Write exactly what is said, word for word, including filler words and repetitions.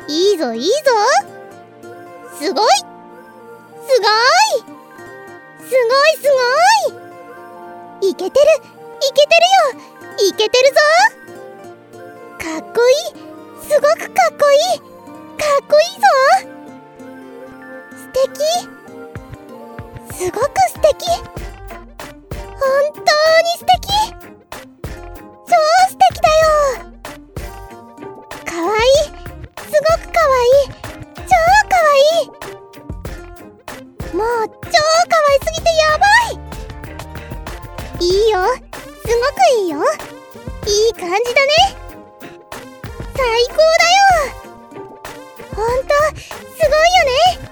いいぞいいぞ。すごいすごいすごいすごい。いけてるいけてるよ。いけてるぞ。かっこいい。すごくかっこいい。かっこいいぞ。素敵。すごく素敵。本当に素敵。超素敵だよ。かわいい。すごくかわいい。超かわいい。もう超かわいすぎてやばい。いいよ。すごくいいよ。いい感じだね。最高だよ。ほんとすごいよね。